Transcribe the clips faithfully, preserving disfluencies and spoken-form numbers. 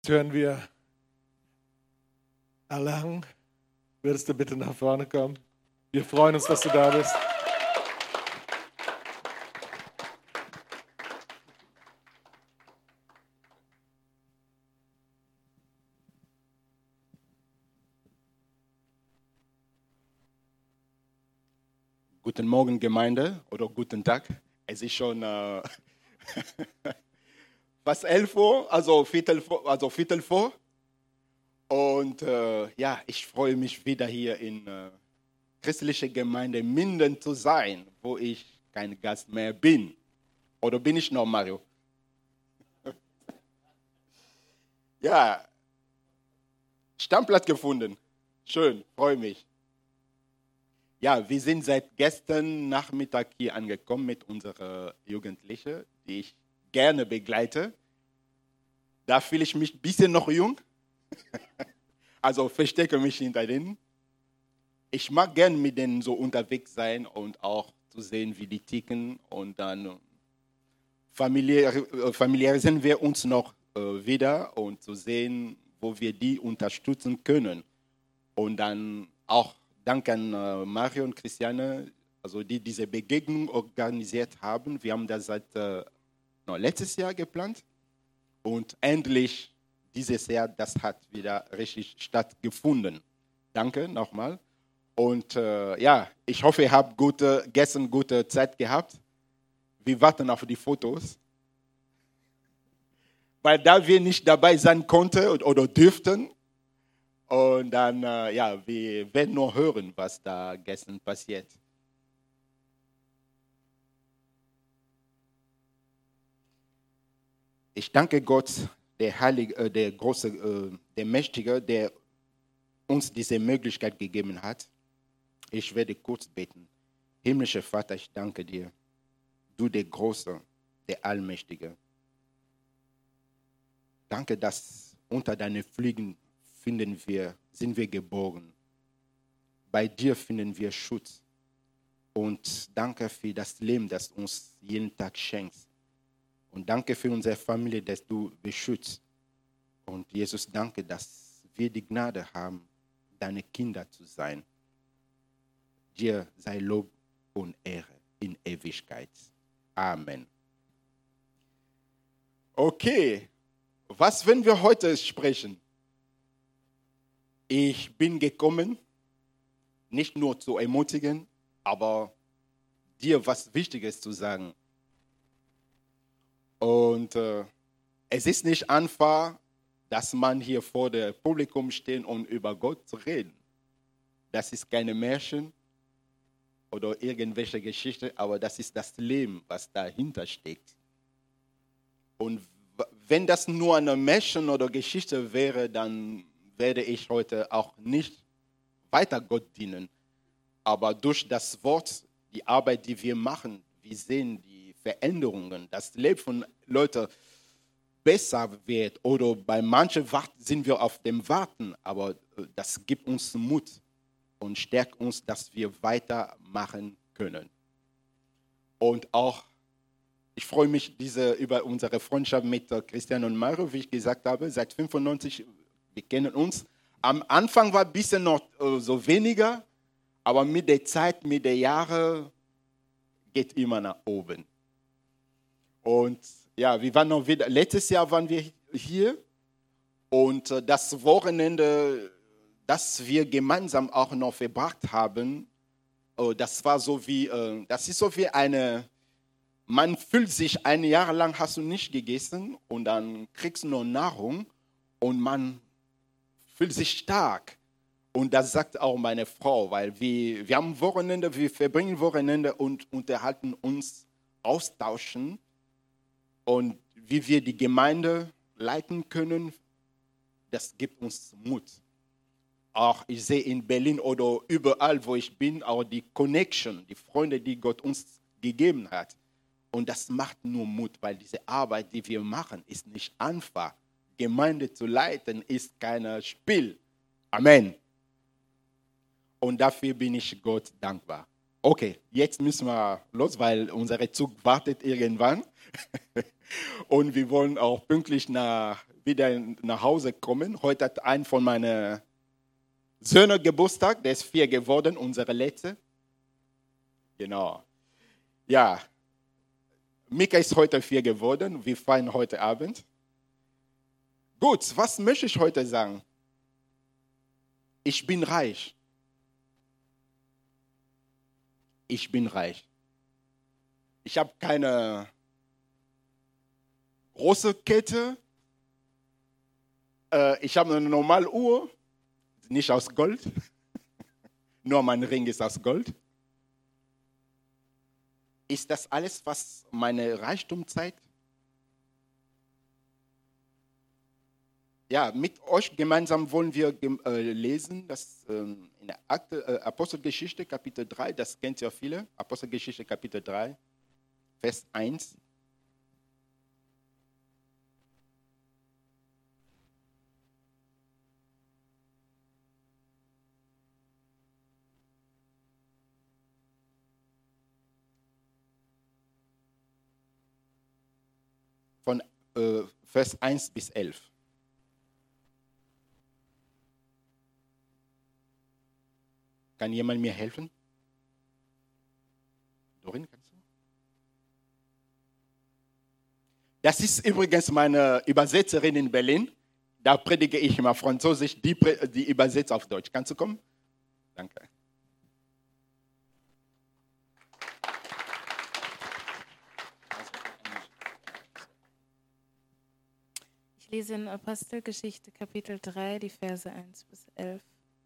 Jetzt hören wir Erlang. Würdest du bitte nach vorne kommen? Wir freuen uns, dass du da bist. Guten Morgen, Gemeinde, oder guten Tag. Es ist schon äh, fast elf Uhr, also Viertel vor. Also Viertel vor. Und äh, ja, ich freue mich wieder hier in äh, christliche Gemeinde Minden zu sein, wo ich kein Gast mehr bin. Oder bin ich noch, Mario? Ja, Stammplatz gefunden. Schön, freue mich. Ja, wir sind seit gestern Nachmittag hier angekommen mit unserer Jugendlichen, die ich gerne begleite. Da fühle ich mich ein bisschen noch jung. Also verstecke mich hinter denen. Ich mag gerne mit denen so unterwegs sein und auch zu sehen, wie die ticken. Und dann familiär, familiarisieren wir uns noch äh, wieder und zu sehen, wo wir die unterstützen können. Und dann auch Dank an äh, Mario und Christiane, also die diese Begegnung organisiert haben. Wir haben das seit äh, no, letztes Jahr geplant und endlich dieses Jahr, das hat wieder richtig stattgefunden. Danke nochmal. Und äh, ja, ich hoffe, ihr habt gute, gestern gute Zeit gehabt. Wir warten auf die Fotos. Weil da wir nicht dabei sein konnten oder, oder dürften, und dann, äh, ja, wir werden nur hören, was da gestern passiert. Ich danke Gott, der Heilige, äh, der große, äh, der Mächtige, der uns diese Möglichkeit gegeben hat. Ich werde kurz beten. Himmlischer Vater, ich danke dir, du der Große, der Allmächtige. Danke, dass unter deinen Flügeln finden wir, sind wir geboren. Bei dir finden wir Schutz. Und danke für das Leben, das du uns jeden Tag schenkst. Und danke für unsere Familie, dass du beschützt. Und Jesus, danke, dass wir die Gnade haben, deine Kinder zu sein. Dir sei Lob und Ehre in Ewigkeit. Amen. Okay, was werden wir heute sprechen? Ich bin gekommen, nicht nur zu ermutigen, aber dir was Wichtiges zu sagen. Und äh, es ist nicht einfach, dass man hier vor dem Publikum steht und über Gott zu reden. Das ist keine Märchen oder irgendwelche Geschichte, aber das ist das Leben, was dahinter steckt. Und wenn das nur eine Märchen oder Geschichte wäre, dann werde ich heute auch nicht weiter Gott dienen. Aber durch das Wort, die Arbeit, die wir machen, wir sehen die Veränderungen, das Leben von Leuten besser wird. Oder bei manchen sind wir auf dem Warten, aber das gibt uns Mut und stärkt uns, dass wir weitermachen können. Und auch, ich freue mich diese, über unsere Freundschaft mit Christian und Mario, wie ich gesagt habe, seit fünfundneunzig, wir kennen uns. Am Anfang war ein bisschen noch äh, so weniger, aber mit der Zeit, mit den Jahren geht immer nach oben. Und ja, wir waren noch wieder, letztes Jahr waren wir hier und äh, das Wochenende, das wir gemeinsam auch noch verbracht haben, äh, das war so wie, äh, das ist so wie eine, man fühlt sich, ein Jahr lang hast du nicht gegessen und dann kriegst du noch Nahrung und man fühlt sich stark. Und das sagt auch meine Frau, weil wir, wir haben Wochenende, wir verbringen Wochenende und unterhalten uns, austauschen und wie wir die Gemeinde leiten können, das gibt uns Mut. Auch ich sehe in Berlin oder überall, wo ich bin, auch die Connection, die Freunde, die Gott uns gegeben hat. Und das macht nur Mut, weil diese Arbeit, die wir machen, ist nicht einfach. Gemeinde zu leiten ist kein Spiel. Amen. Und dafür bin ich Gott dankbar. Okay, jetzt müssen wir los, weil unser Zug wartet irgendwann. Und wir wollen auch pünktlich nach, wieder nach Hause kommen. Heute hat ein von meinen Söhnen Geburtstag, der ist vier geworden, unsere letzte. Genau. Ja, Mika ist heute vier geworden. Wir feiern heute Abend. Gut, was möchte ich heute sagen? Ich bin reich. Ich bin reich. Ich habe keine große Kette. Äh, ich habe eine normale Uhr, nicht aus Gold. Nur mein Ring ist aus Gold. Ist das alles, was meine Reichtum zeigt? Ja, mit euch gemeinsam wollen wir äh, lesen, das äh, in der Akte, äh, Apostelgeschichte Kapitel drei, das kennt ja viele, Apostelgeschichte Kapitel drei, Vers eins. Von äh, Vers eins bis elf. Kann jemand mir helfen? Dorin, kannst du? Das ist übrigens meine Übersetzerin in Berlin. Da predige ich immer Französisch, die, die übersetzt auf Deutsch. Kannst du kommen? Danke. Ich lese in Apostelgeschichte Kapitel drei, die Verse eins bis elf.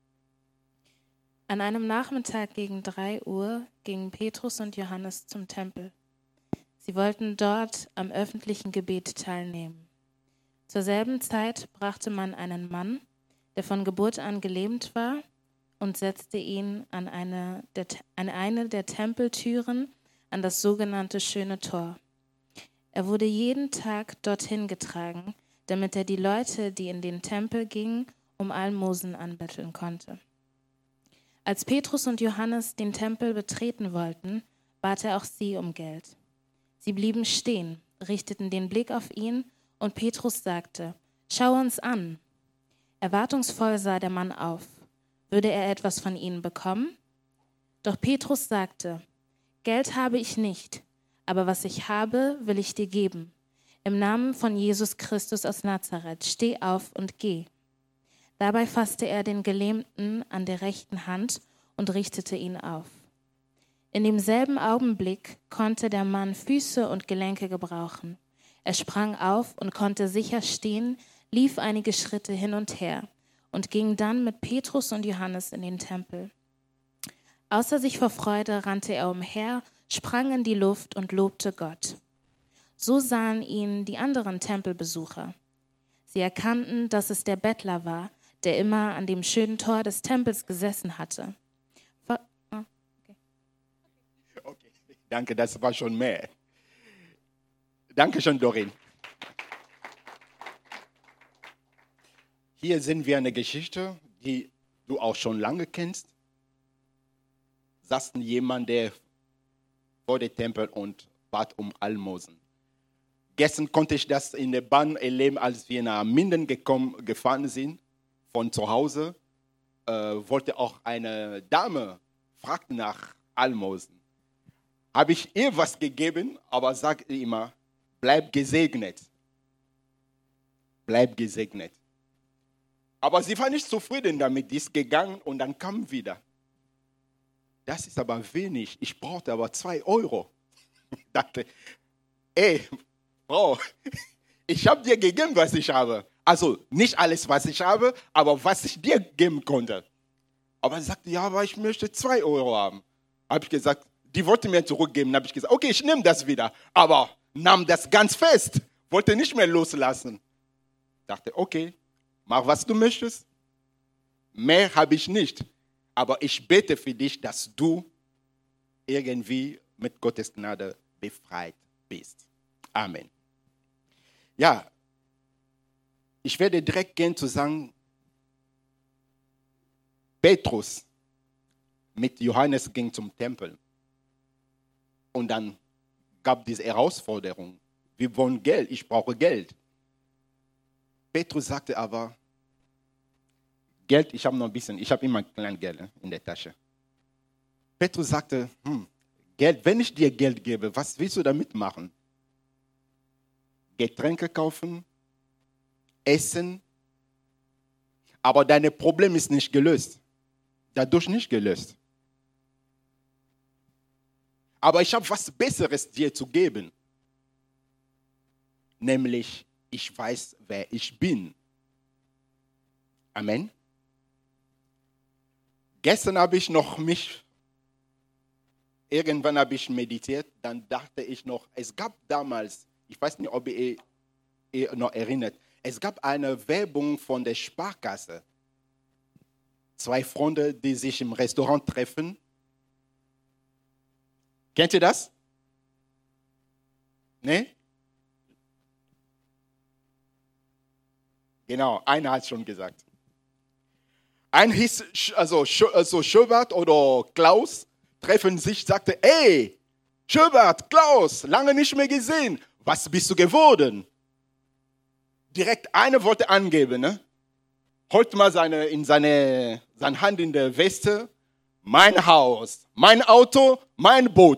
An einem Nachmittag gegen drei Uhr gingen Petrus und Johannes zum Tempel. Sie wollten dort am öffentlichen Gebet teilnehmen. Zur selben Zeit brachte man einen Mann, der von Geburt an gelähmt war, und setzte ihn an eine der, an eine der Tempeltüren an das sogenannte Schöne Tor. Er wurde jeden Tag dorthin getragen, damit er die Leute, die in den Tempel gingen, um Almosen anbetteln konnte. Als Petrus und Johannes den Tempel betreten wollten, bat er auch sie um Geld. Sie blieben stehen, richteten den Blick auf ihn, und Petrus sagte: Schau uns an. Erwartungsvoll sah der Mann auf. Würde er etwas von ihnen bekommen? Doch Petrus sagte: Geld habe ich nicht, aber was ich habe, will ich dir geben. Im Namen von Jesus Christus aus Nazareth, steh auf und geh. Dabei fasste er den Gelähmten an der rechten Hand und richtete ihn auf. In demselben Augenblick konnte der Mann Füße und Gelenke gebrauchen. Er sprang auf und konnte sicher stehen, lief einige Schritte hin und her und ging dann mit Petrus und Johannes in den Tempel. Außer sich vor Freude rannte er umher, sprang in die Luft und lobte Gott. So sahen ihn die anderen Tempelbesucher. Sie erkannten, dass es der Bettler war, der immer an dem schönen Tor des Tempels gesessen hatte. Ver- oh, okay. Okay, danke, das war schon mehr. Danke schön, Dorin. Hier sehen wir eine Geschichte, die du auch schon lange kennst. Saß jemand, der vor dem Tempel und bat um Almosen. Gestern konnte ich das in der Bahn erleben, als wir nach Minden gekommen, gefahren sind. Von zu Hause äh, wollte auch eine Dame fragte nach Almosen. Habe ich ihr was gegeben, aber sagte immer: Bleib gesegnet. Bleib gesegnet. Aber sie war nicht zufrieden damit, die ist gegangen und dann kam wieder. Das ist aber wenig, ich brauchte aber zwei Euro. Ich dachte, ey, Frau, ich habe dir gegeben, was ich habe. Also nicht alles, was ich habe, aber was ich dir geben konnte. Aber sie sagte, ja, aber ich möchte zwei Euro haben. Habe ich gesagt, die wollte mir zurückgeben. Habe ich gesagt, okay, ich nehme das wieder. Aber nahm das ganz fest, wollte nicht mehr loslassen. Dachte, okay, mach, was du möchtest. Mehr habe ich nicht. Aber ich bete für dich, dass du irgendwie mit Gottes Gnade befreit bist. Amen. Ja, ich werde direkt gehen zu sagen, Petrus mit Johannes ging zum Tempel. Und dann gab es diese Herausforderung. Wir wollen Geld, ich brauche Geld. Petrus sagte aber, Geld, ich habe noch ein bisschen, ich habe immer ein kleines Geld in der Tasche. Petrus sagte, hm, Geld, wenn ich dir Geld gebe, was willst du damit machen? Getränke kaufen, essen, aber dein Problem ist nicht gelöst. Dadurch nicht gelöst. Aber ich habe was Besseres dir zu geben. Nämlich, ich weiß, wer ich bin. Amen. Gestern habe ich noch mich, irgendwann habe ich meditiert, dann dachte ich noch, es gab damals, ich weiß nicht, ob ihr ihr noch erinnert, es gab eine Werbung von der Sparkasse. Zwei Freunde, die sich im Restaurant treffen. Kennt ihr das? Ne? Genau, einer hat es schon gesagt. Ein hieß, also, also Schubert oder Klaus, treffen sich, sagte, ey, Schubert, Klaus, lange nicht mehr gesehen. Was bist du geworden? Direkt einer wollte angeben, ne? Holt mal seine, in seine, seine Hand in der Weste. Mein Haus, mein Auto, mein Boot.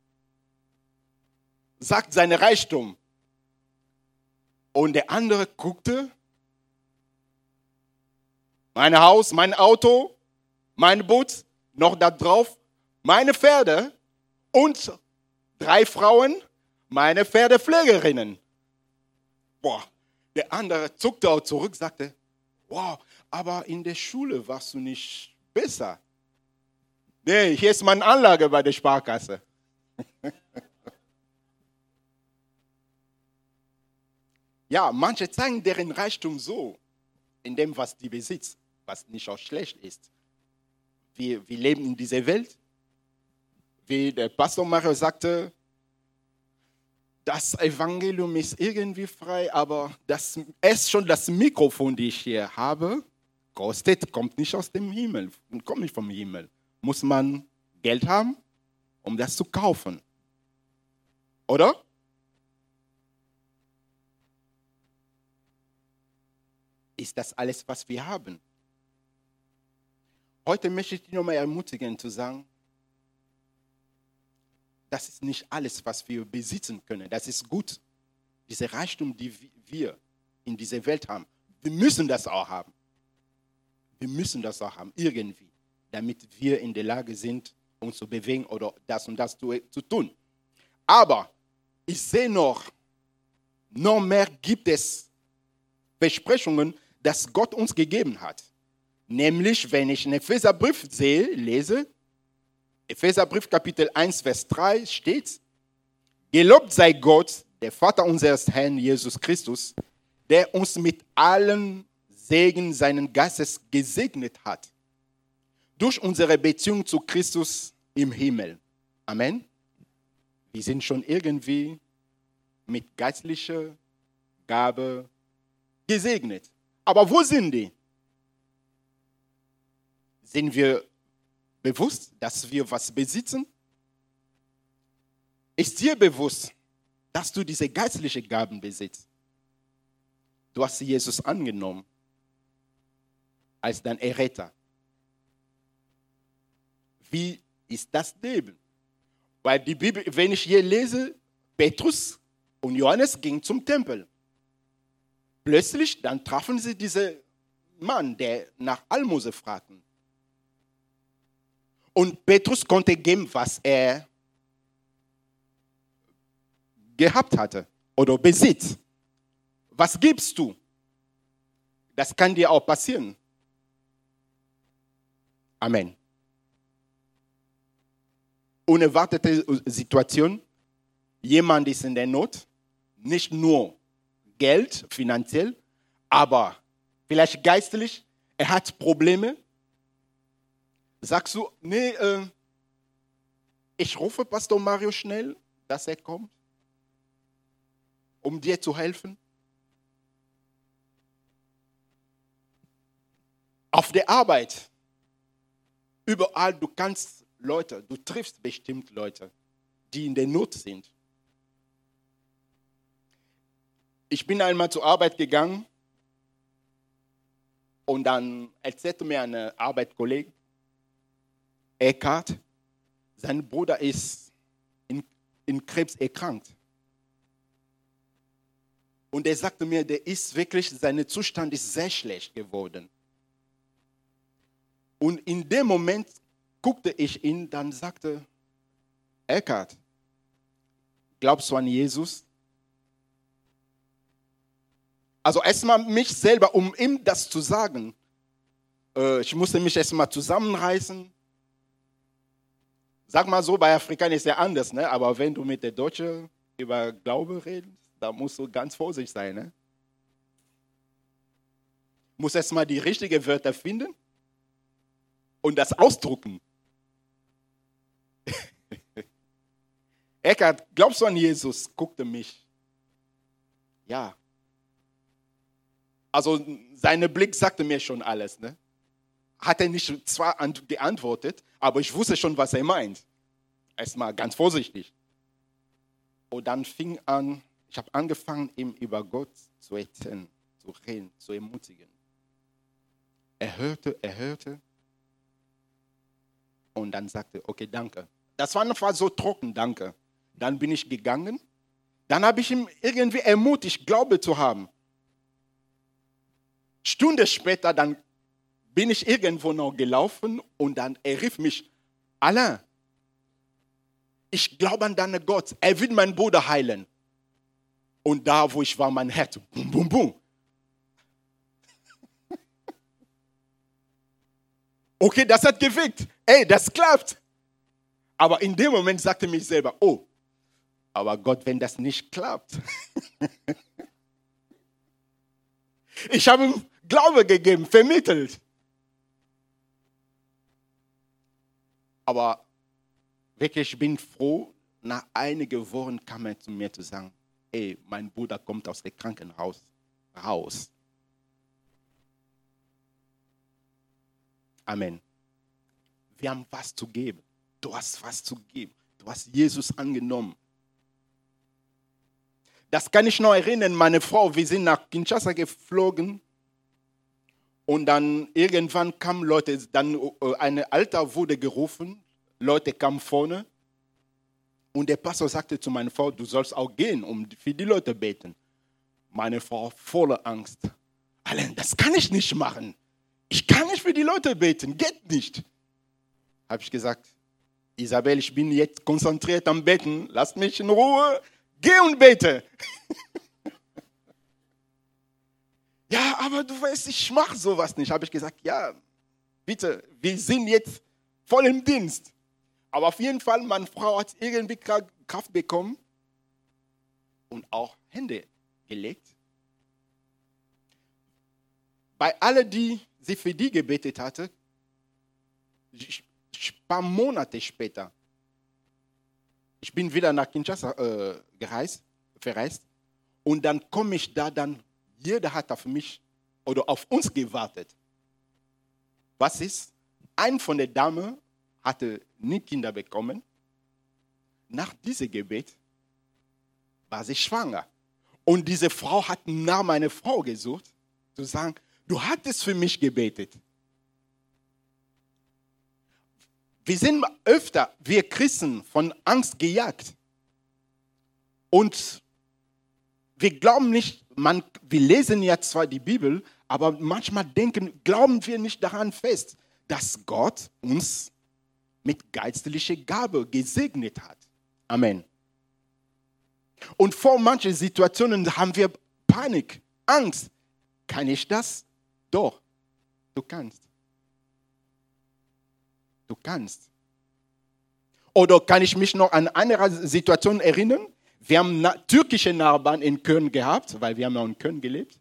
Sagt seine Reichtum. Und der andere guckte. Mein Haus, mein Auto, mein Boot, noch da drauf, meine Pferde und drei Frauen, meine Pferdepflegerinnen. Boah, der andere zuckte auch zurück, sagte, wow, aber in der Schule warst du nicht besser. Nee, hier ist meine Anlage bei der Sparkasse. Ja, manche zeigen deren Reichtum so, in dem, was die besitzen, was nicht auch schlecht ist. Wir, wir leben in dieser Welt. Wie der Pastor Mario sagte, das Evangelium ist irgendwie frei, aber das, erst schon das Mikrofon, das ich hier habe, kostet, kommt nicht aus dem Himmel, kommt nicht vom Himmel. Muss man Geld haben, um das zu kaufen. Oder? Ist das alles, was wir haben? Heute möchte ich dich nochmal ermutigen zu sagen, das ist nicht alles, was wir besitzen können. Das ist gut. Diese Reichtum, die wir in dieser Welt haben, wir müssen das auch haben. Wir müssen das auch haben, irgendwie, damit wir in der Lage sind, uns zu bewegen oder das und das zu, zu tun. Aber ich sehe noch, noch mehr gibt es Versprechungen, das Gott uns gegeben hat. Nämlich, wenn ich einen Epheserbrief sehe, lese, Epheserbrief Kapitel eins, Vers drei steht, gelobt sei Gott, der Vater unseres Herrn Jesus Christus, der uns mit allen Segen seinen Geistes gesegnet hat, durch unsere Beziehung zu Christus im Himmel. Amen. Wir sind schon irgendwie mit geistlicher Gabe gesegnet. Aber wo sind die? Sind wir bewusst, dass wir was besitzen? Ist dir bewusst, dass du diese geistlichen Gaben besitzt? Du hast Jesus angenommen als dein Erretter. Wie ist das Leben? Weil die Bibel, wenn ich hier lese, Petrus und Johannes gingen zum Tempel. Plötzlich, dann trafen sie diesen Mann, der nach Almose fragte. Und Petrus konnte geben, was er gehabt hatte oder besitzt. Was gibst du? Das kann dir auch passieren. Amen. Unerwartete Situation. Jemand ist in der Not. Nicht nur Geld, finanziell, aber vielleicht geistlich. Er hat Probleme. Sagst du, nee, äh, ich rufe Pastor Mario schnell, dass er kommt, um dir zu helfen? Auf der Arbeit, überall, du kannst Leute, du triffst bestimmt Leute, die in der Not sind. Ich bin einmal zur Arbeit gegangen und dann erzählte mir ein Arbeitskollege, Eckhard, sein Bruder ist in, in Krebs erkrankt. Und er sagte mir, der ist wirklich, sein Zustand ist sehr schlecht geworden. Und in dem Moment guckte ich ihn, dann sagte, Eckhard, glaubst du an Jesus? Also erstmal mich selber, um ihm das zu sagen. Äh, ich musste mich erstmal zusammenreißen. Sag mal so, bei Afrikanern ist ja anders, ne? Aber wenn du mit der Deutschen über Glaube redest, da musst du ganz vorsichtig sein. Ne? Du musst erstmal die richtigen Wörter finden und das ausdrucken. Eckhard, glaubst du an Jesus? Guckte mich. Ja. Also sein Blick sagte mir schon alles. Ne? Hat er nicht zwar geantwortet, aber ich wusste schon, was er meint. Erstmal ganz vorsichtig. Und dann fing an, ich habe angefangen, ihm über Gott zu erzählen, zu reden, zu ermutigen. Er hörte, er hörte. Und dann sagte, okay, danke. Das war einfach so trocken, danke. Dann bin ich gegangen. Dann habe ich ihm irgendwie ermutigt, Glaube zu haben. Stunde später, dann bin ich irgendwo noch gelaufen und dann er rief mich, Alain, ich glaube an deinen Gott, er wird meinen Bruder heilen. Und da, wo ich war, mein Herz, bum, bum, bum. Okay, das hat gewirkt. Ey, das klappt. Aber in dem Moment sagte mich selber, oh, aber Gott, wenn das nicht klappt. Ich habe ihm Glaube gegeben, vermittelt. Aber wirklich, ich bin froh, nach einigen Wochen kam er zu mir zu sagen, ey, mein Bruder kommt aus dem Krankenhaus raus. Amen. Wir haben was zu geben. Du hast was zu geben. Du hast Jesus angenommen. Das kann ich noch erinnern, meine Frau, wir sind nach Kinshasa geflogen und dann irgendwann kamen Leute, dann ein Alter wurde gerufen, Leute kamen vorne und der Pastor sagte zu meiner Frau, du sollst auch gehen und für die Leute beten. Meine Frau voller Angst. Alain, das kann ich nicht machen. Ich kann nicht für die Leute beten, geht nicht. Habe ich gesagt, Isabel, ich bin jetzt konzentriert am Beten, lass mich in Ruhe, geh und bete. Ja, aber du weißt, ich mache sowas nicht. Habe ich gesagt, ja, bitte, wir sind jetzt voll im Dienst. Aber auf jeden Fall, meine Frau hat irgendwie Kraft bekommen und auch Hände gelegt. Bei allen, die sie für die gebetet hatte, ein paar Monate später, ich bin wieder nach Kinshasa äh, gereist, verreist und dann komme ich da, dann jeder hat auf mich oder auf uns gewartet. Was ist? Ein von den Damen hatte nie Kinder bekommen. Nach diesem Gebet war sie schwanger. Und diese Frau hat nach meiner Frau gesucht, zu sagen, du hattest für mich gebetet. Wir sind öfter, wir Christen, von Angst gejagt. Und wir glauben nicht, man, wir lesen ja zwar die Bibel, aber manchmal denken, glauben wir nicht daran fest, dass Gott uns mit geistlicher Gabe gesegnet hat. Amen. Und vor manchen Situationen haben wir Panik, Angst. Kann ich das? Doch, du kannst. Du kannst. Oder kann ich mich noch an eine Situation erinnern? Wir haben na- türkische Nachbarn in Köln gehabt, weil wir haben ja in Köln gelebt.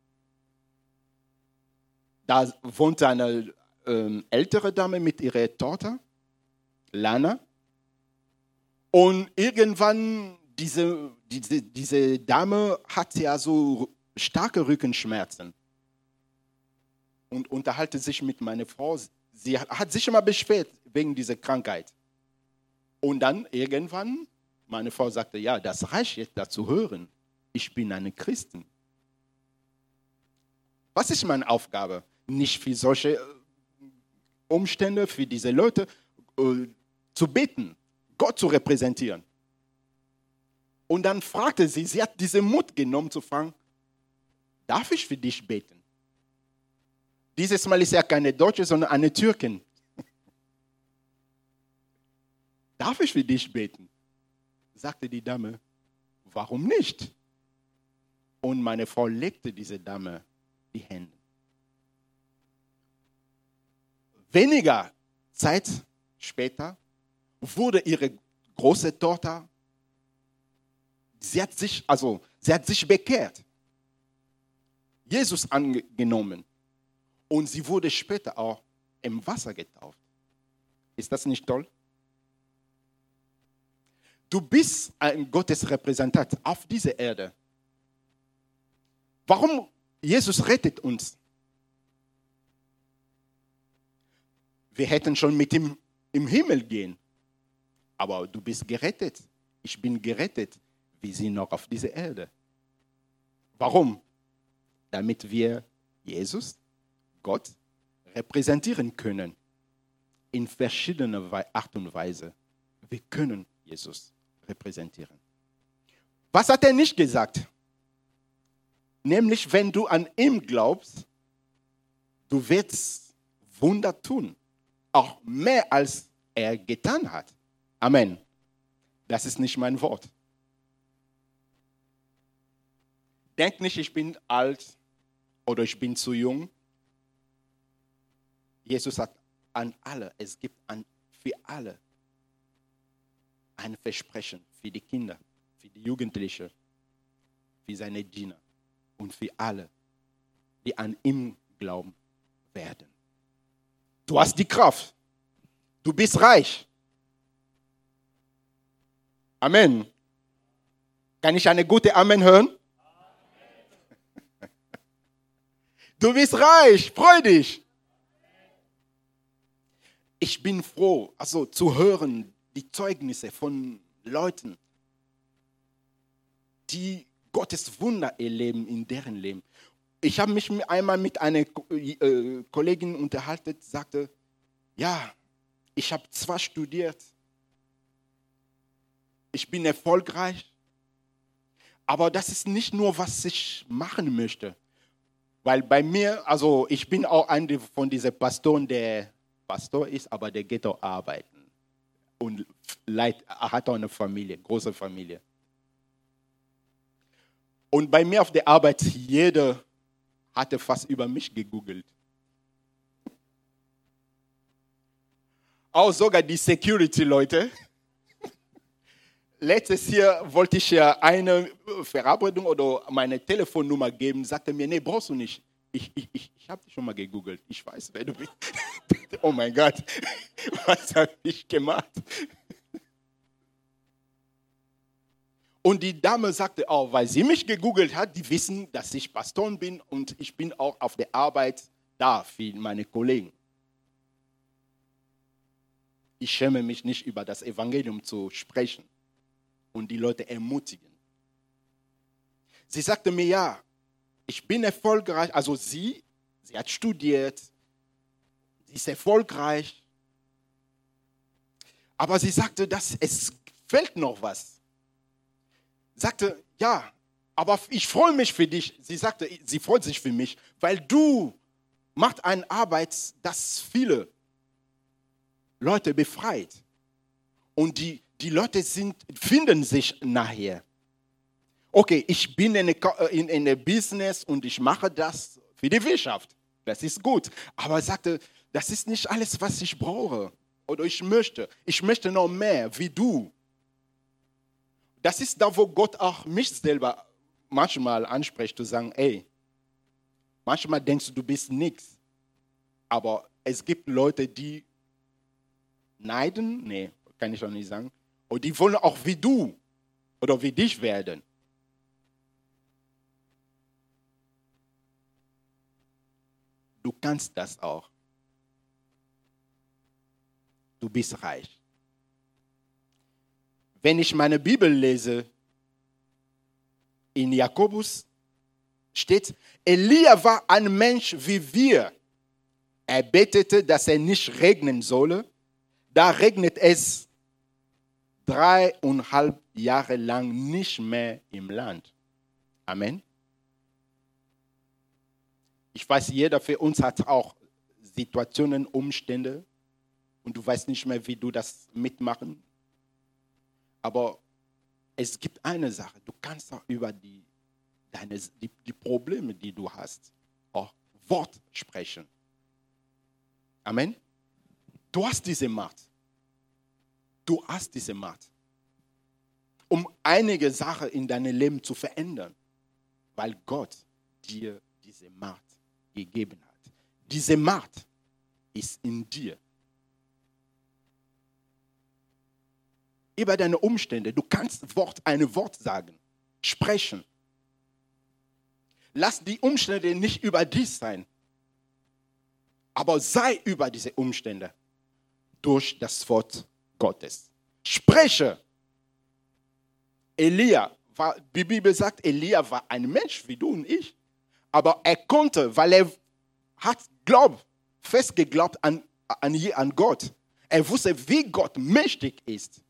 Da wohnte eine ähm, ältere Dame mit ihrer Tochter, Lana. Und irgendwann, diese, diese, diese Dame hatte ja so starke Rückenschmerzen. Und unterhalte sich mit meiner Frau. Sie hat sich immer beschwert wegen dieser Krankheit. Und dann irgendwann meine Frau sagte, ja, das reicht jetzt, da zu hören. Ich bin eine Christin. Was ist meine Aufgabe? Nicht für solche Umstände, für diese Leute äh, zu beten, Gott zu repräsentieren. Und dann fragte sie, sie hat diesen Mut genommen zu fragen, darf ich für dich beten? Dieses Mal ist ja keine Deutsche, sondern eine Türkin. Darf ich für dich beten? Sagte die Dame, warum nicht? Und meine Frau legte diese Dame die Hände. Weniger Zeit später wurde ihre große Tochter, sie hat sich, also, sie hat sich bekehrt, Jesus angenommen und sie wurde später auch im Wasser getauft. Ist das nicht toll? Du bist ein Gottesrepräsentant auf dieser Erde. Warum? Jesus rettet uns. Wir hätten schon mit ihm im Himmel gehen. Aber du bist gerettet. Ich bin gerettet. Wir sind noch auf dieser Erde. Warum? Damit wir Jesus, Gott, repräsentieren können. In verschiedener Art und Weise. Wir können Jesus repräsentieren. Was hat er nicht gesagt? Nämlich, wenn du an ihn glaubst, du wirst Wunder tun. Auch mehr als er getan hat. Amen. Das ist nicht mein Wort. Denk nicht, ich bin alt oder ich bin zu jung. Jesus hat an alle, es gibt an, für alle ein Versprechen, für die Kinder, für die Jugendlichen, für seine Diener und für alle, die an ihn glauben werden. Du hast die Kraft. Du bist reich. Amen. Kann ich eine gute Amen hören? Amen. Du bist reich. Freu dich. Ich bin froh, also zu hören, die Zeugnisse von Leuten, die Gottes Wunder erleben in deren Leben. Ich habe mich einmal mit einer äh, Kollegin unterhalten, sagte, ja, ich habe zwar studiert, ich bin erfolgreich, aber das ist nicht nur, was ich machen möchte. Weil bei mir, also ich bin auch einer von diesen Pastoren, der Pastor ist, aber der geht auch arbeiten. Und hat auch eine Familie, große Familie. Und bei mir auf der Arbeit, jeder hatte fast über mich gegoogelt. Auch sogar die Security-Leute. Letztes Jahr wollte ich ja eine Verabredung oder meine Telefonnummer geben, sagte mir, nee, brauchst du nicht. Ich, ich, ich, ich habe dich schon mal gegoogelt. Ich weiß, wer du bist. Oh mein Gott, was habe ich gemacht? Und die Dame sagte auch, weil sie mich gegoogelt hat, die wissen, dass ich Pastor bin und ich bin auch auf der Arbeit da für meine Kollegen. Ich schäme mich nicht, über das Evangelium zu sprechen und die Leute ermutigen. Sie sagte mir, ja, ich bin erfolgreich, also sie, sie hat studiert, sie ist erfolgreich, aber sie sagte, dass es fehlt noch was. Sagte, ja, aber ich freue mich für dich. Sie sagte, sie freut sich für mich, weil du machst eine Arbeit, das viele Leute befreit. Und die, die Leute sind, finden sich nachher. Okay, ich bin in einem Business und ich mache das für die Wirtschaft. Das ist gut. Aber er sagte, das ist nicht alles, was ich brauche oder ich möchte. Ich möchte noch mehr wie du. Das ist da, wo Gott auch mich selber manchmal anspricht, zu sagen, ey, manchmal denkst du, du bist nichts. Aber es gibt Leute, die neiden, nee, kann ich auch nicht sagen, und die wollen auch wie du oder wie dich werden. Du kannst das auch. Du bist reich. Wenn ich meine Bibel lese, in Jakobus steht, Elia war ein Mensch wie wir. Er betete, dass er nicht regnen solle. Da regnet es dreieinhalb Jahre lang nicht mehr im Land. Amen. Ich weiß, jeder für uns hat auch Situationen, Umstände und du weißt nicht mehr, wie du das mitmachen. Aber es gibt eine Sache, du kannst auch über die, deine, die, die Probleme, die du hast, auch Wort sprechen. Amen. Du hast diese Macht. Du hast diese Macht, um einige Sachen in deinem Leben zu verändern, weil Gott dir diese Macht gegeben hat. Diese Macht ist in dir. Über deine Umstände, du kannst Wort, ein Wort sagen, sprechen. Lass die Umstände nicht über dich sein, aber sei über diese Umstände durch das Wort Gottes. Spreche. Elia, war, die Bibel sagt, Elia war ein Mensch wie du und ich, aber er konnte, weil er hat Glaub, fest geglaubt an, an, an Gott. Er wusste, wie Gott mächtig ist.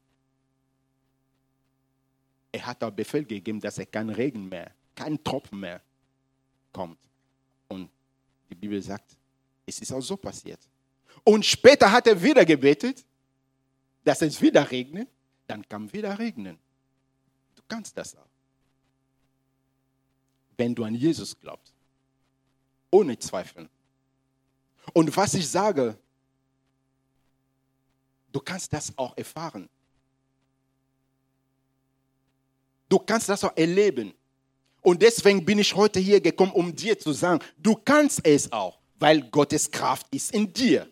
Er hat auch Befehl gegeben, dass er kein Regen mehr, kein Tropfen mehr kommt. Und die Bibel sagt, es ist auch so passiert. Und später hat er wieder gebetet, dass es wieder regnet. Dann kam wieder Regnen. Du kannst das auch. Wenn du an Jesus glaubst. Ohne Zweifel. Und was ich sage, du kannst das auch erfahren. Du kannst das auch erleben. Und deswegen bin ich heute hier gekommen, um dir zu sagen, du kannst es auch, weil Gottes Kraft ist in dir.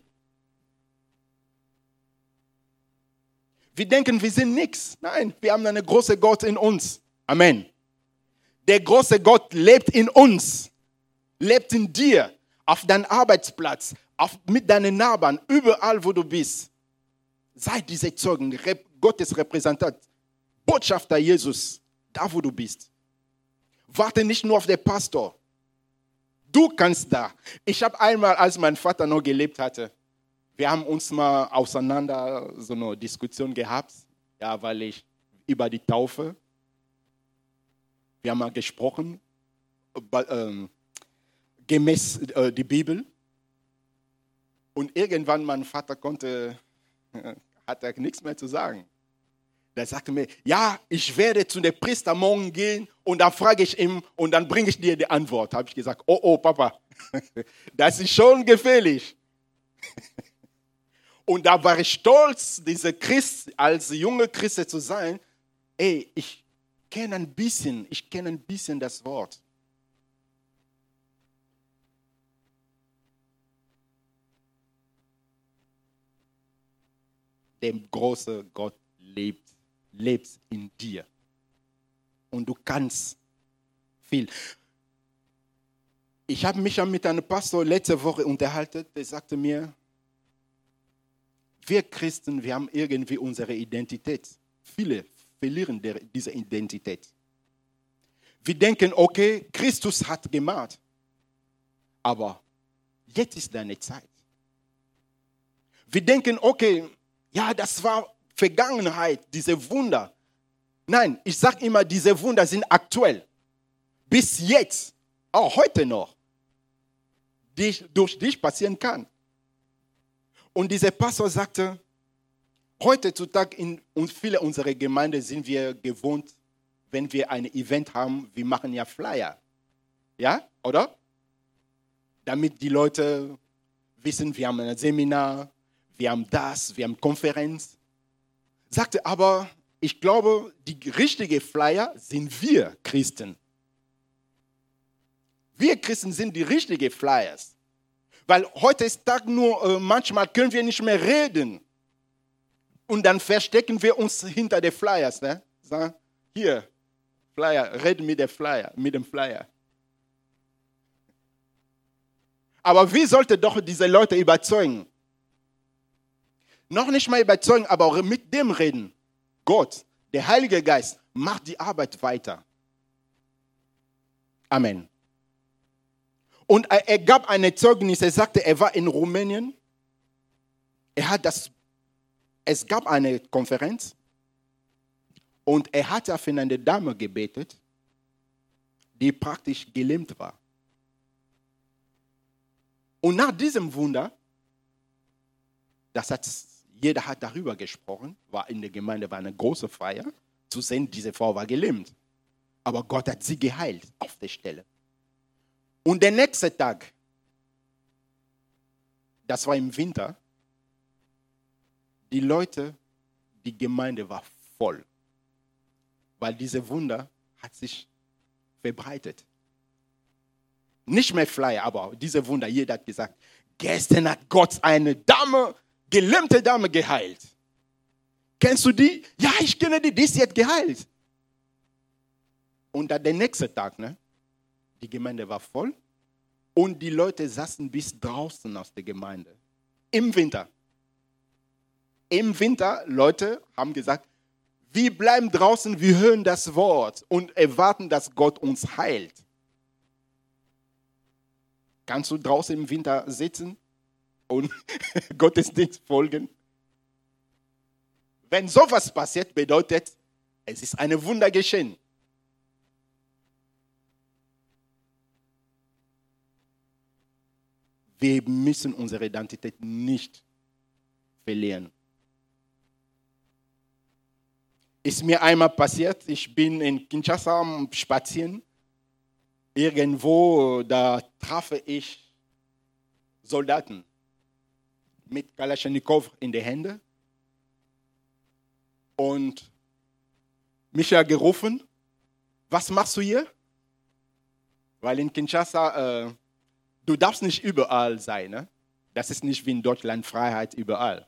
Wir denken, wir sind nichts. Nein, wir haben einen großen Gott in uns. Amen. Der große Gott lebt in uns, lebt in dir, auf deinem Arbeitsplatz, auf, mit deinen Nachbarn, überall, wo du bist. Sei diese Zeugen, Gottes Repräsentant, Botschafter Jesus, da, wo du bist. Warte nicht nur auf den Pastor. Du kannst da. Ich habe einmal, als mein Vater noch gelebt hatte, wir haben uns mal auseinander so eine Diskussion gehabt, ja, weil ich über die Taufe, wir haben mal gesprochen, äh, gemäß äh, die Bibel. Und irgendwann mein Vater konnte, äh, hat er nichts mehr zu sagen. Der sagte mir, ja, ich werde zu dem Priester morgen gehen und dann frage ich ihn und dann bringe ich dir die Antwort. Habe ich gesagt, oh, oh, Papa, das ist schon gefährlich. Und da war ich stolz, diese Christ, als junge Christ zu sein. Ey, ich kenne ein bisschen, ich kenne ein bisschen das Wort. Der große Gott lebt, lebt in dir. Und du kannst viel. Ich habe mich mit einem Pastor letzte Woche unterhalten, der sagte mir, wir Christen, wir haben irgendwie unsere Identität. Viele verlieren diese Identität. Wir denken, okay, Christus hat gemacht, aber jetzt ist deine Zeit. Wir denken, okay, ja, das war Vergangenheit, diese Wunder. Nein, ich sage immer, diese Wunder sind aktuell. Bis jetzt, auch heute noch, die durch dich passieren kann. Und dieser Pastor sagte, heutzutage in viele unserer Gemeinden sind wir gewohnt, wenn wir ein Event haben, wir machen ja Flyer. Ja, oder? Damit die Leute wissen, wir haben ein Seminar, wir haben das, wir haben Konferenz. Sagte aber, ich glaube, die richtigen Flyer sind wir Christen. Wir Christen sind die richtigen Flyers. Weil heute ist Tag nur, äh, manchmal können wir nicht mehr reden. Und dann verstecken wir uns hinter den Flyers. Ne? Sagen, hier, Flyer, reden mit dem Flyer, mit dem Flyer. Aber wie sollte doch diese Leute überzeugen? Noch nicht mal überzeugen, aber auch mit dem reden. Gott, Der Heilige Geist macht die Arbeit weiter. Amen. Und er gab eine Zeugnis, er sagte, er war in Rumänien. Er hat das, es gab eine Konferenz und er hat auf eine Dame gebetet, die praktisch gelähmt war. Und nach diesem Wunder, das hat, jeder hat darüber gesprochen, war in der Gemeinde, war eine große Feier, zu sehen, diese Frau war gelähmt. Aber Gott hat sie geheilt auf der Stelle. Und der nächste Tag, das war im Winter, die Leute, die Gemeinde war voll, weil diese Wunder hat sich verbreitet. Nicht mehr Flyer, aber diese Wunder, jeder hat gesagt, gestern hat Gott eine Dame, gelähmte Dame geheilt. Kennst du die? Ja, ich kenne die, die ist jetzt geheilt. Und dann der nächste Tag, ne? Die Gemeinde war voll und die Leute saßen bis draußen aus der Gemeinde. Im Winter. Im Winter, Leute haben gesagt, wir bleiben draußen, wir hören das Wort und erwarten, dass Gott uns heilt. Kannst du draußen im Winter sitzen und Gottesdienst folgen? Wenn sowas passiert, bedeutet, es ist ein Wunder geschehen. Wir müssen unsere Identität nicht verlieren. Ist mir einmal passiert, ich bin in Kinshasa am Spazieren. Irgendwo, da traf ich Soldaten mit Kalaschnikow in den Händen. Und mich hat gerufen, was machst du hier? Weil in Kinshasa, äh, du darfst nicht überall sein. Ne? Das ist nicht wie in Deutschland Freiheit überall.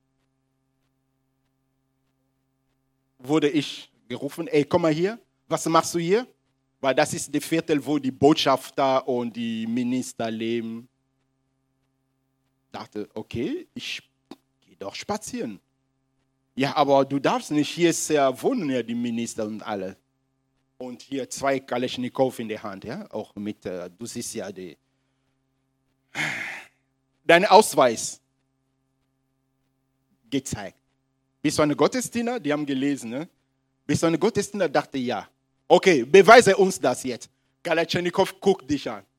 Wurde ich gerufen, ey, komm mal hier, was machst du hier? Weil das ist das Viertel, wo die Botschafter und die Minister leben. Ich dachte, okay, ich gehe doch spazieren. Ja, aber du darfst nicht, hier ist ja, wohnen ja die Minister und alle. Und hier zwei Kalaschnikow in der Hand, ja, auch mit, äh, du siehst ja die, dein Ausweis gezeigt. Bist du eine Gottesdiener? Die haben gelesen, ne? Bist du eine Gottesdiener? Dachte, ja. Okay, beweise uns das jetzt. Kalaschnikow guckt dich an.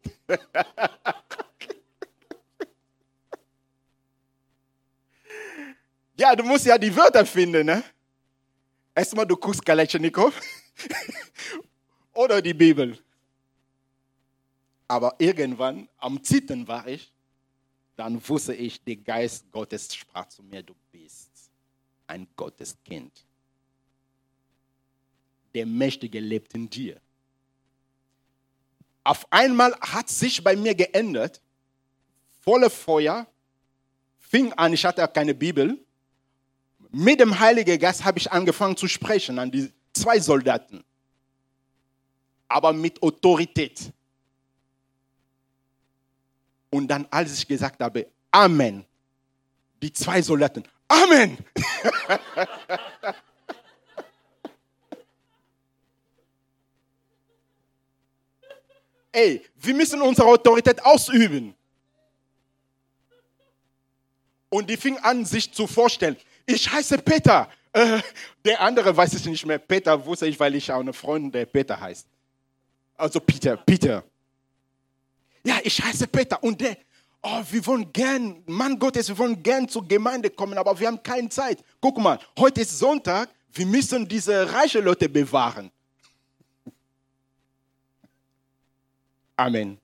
Ja, du musst ja die Wörter finden, ne? Erstmal, du guckst Kalaschnikow oder die Bibel. Aber irgendwann, am Zittern war ich, dann wusste ich, der Geist Gottes sprach zu mir, du bist ein Gotteskind. Der Mächtige lebt in dir. Auf einmal hat sich bei mir geändert, voller Feuer, fing an, ich hatte keine Bibel. Mit dem Heiligen Geist habe ich angefangen zu sprechen an die zwei Soldaten. Aber mit Autorität. Und dann, als ich gesagt habe, Amen, die zwei Soldaten, Amen! Ey, wir müssen unsere Autorität ausüben. Und die fing an, sich zu vorstellen. Ich heiße Peter. Äh, der andere weiß es nicht mehr. Peter wusste ich, weil ich auch eine Freundin, der Peter heißt. Also Peter, Peter. Ja, ich heiße Peter. Und der, oh, wir wollen gern, Mann Gottes, wir wollen gern zur Gemeinde kommen, aber wir haben keine Zeit. Guck mal, heute ist Sonntag, wir müssen diese reichen Leute bewahren. Amen.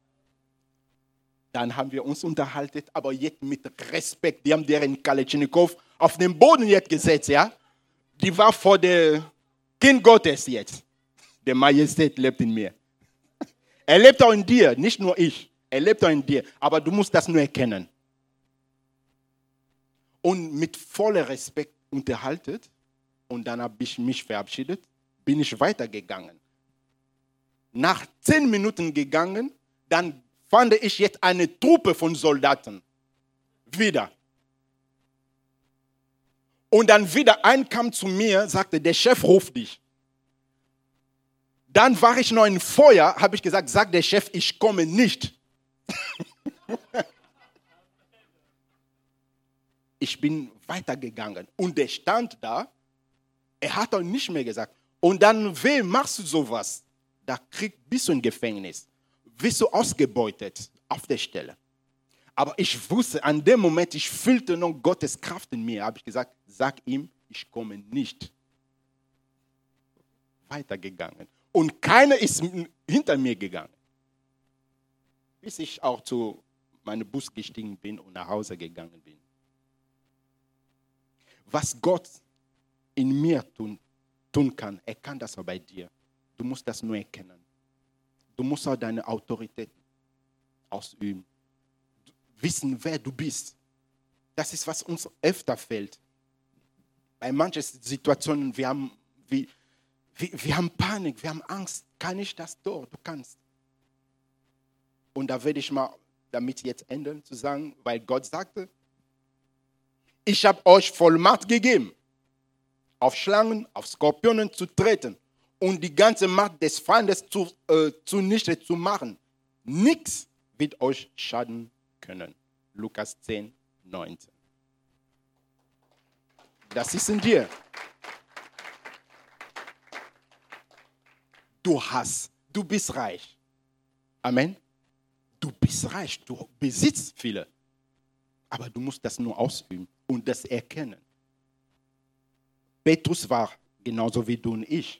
Dann haben wir uns unterhalten, aber jetzt mit Respekt. Die haben deren Kalaschnikow auf den Boden jetzt gesetzt, ja. Die war vor dem Kind Gottes jetzt. Der Majestät lebt in mir. Er lebt auch in dir, nicht nur ich. Er lebt auch in dir, aber du musst das nur erkennen. Und mit vollem Respekt unterhalten und dann habe ich mich verabschiedet, bin ich weitergegangen. Nach zehn Minuten gegangen, dann fand ich jetzt eine Truppe von Soldaten. Wieder. Und dann wieder ein kam zu mir, sagte, der Chef ruft dich. Dann war ich noch im Feuer, habe ich gesagt, sagt der Chef, ich komme nicht. Ich bin weitergegangen. Und der stand da, er hat auch nicht mehr gesagt. Und dann, wem machst du sowas? Da krieg, bist du im Gefängnis. Wirst du ausgebeutet auf der Stelle. Aber ich wusste, an dem Moment, ich fühlte noch Gottes Kraft in mir. Habe ich gesagt, sag ihm, ich komme nicht. Weitergegangen. Und keiner ist hinter mir gegangen. Bis ich auch zu meinem Bus gestiegen bin und nach Hause gegangen bin. Was Gott in mir tun, tun kann, er kann das auch bei dir. Du musst das nur erkennen. Du musst auch deine Autorität ausüben. Wissen, wer du bist. Das ist, was uns öfter fehlt. Bei manchen Situationen, wir haben, wir, wir, wir haben Panik, wir haben Angst. Kann ich das doch? Du kannst. Und da werde ich mal damit jetzt enden, zu sagen, weil Gott sagte, ich habe euch Vollmacht gegeben, auf Schlangen, auf Skorpionen zu treten und die ganze Macht des Feindes zu, äh, zunichte zu machen. Nichts wird euch schaden können. Lukas zehn, neunzehn. Das ist in dir. Du hast, du bist reich. Amen. Du bist reich, du besitzt viele. Aber du musst das nur ausüben und das erkennen. Petrus war genauso wie du und ich.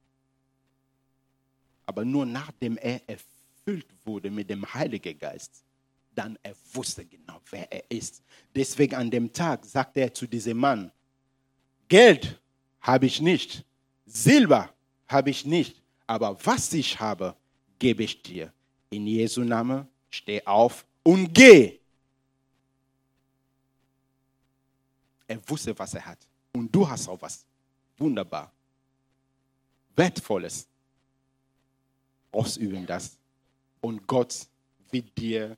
Aber nur nachdem er erfüllt wurde mit dem Heiligen Geist, dann er wusste genau, wer er ist. Deswegen an dem Tag sagte er zu diesem Mann, Geld habe ich nicht, Silber habe ich nicht, aber was ich habe, gebe ich dir. In Jesu Namen, steh auf und geh. Er wusste, was er hat. Und du hast auch was wunderbar, Wertvolles. Ausüben das. Und Gott wird dir,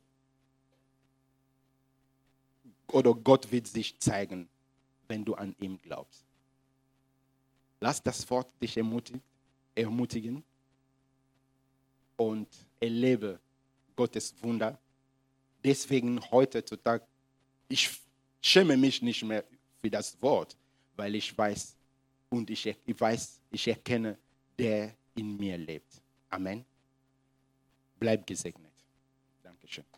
oder Gott wird sich zeigen, wenn du an ihn glaubst. Lass das Wort dich ermutigen, ermutigen und erlebe Gottes Wunder. Deswegen heute Tag, ich schäme mich nicht mehr für das Wort, weil ich weiß und ich, ich weiß, ich erkenne, der in mir lebt. Amen. Bleib gesegnet. Dankeschön.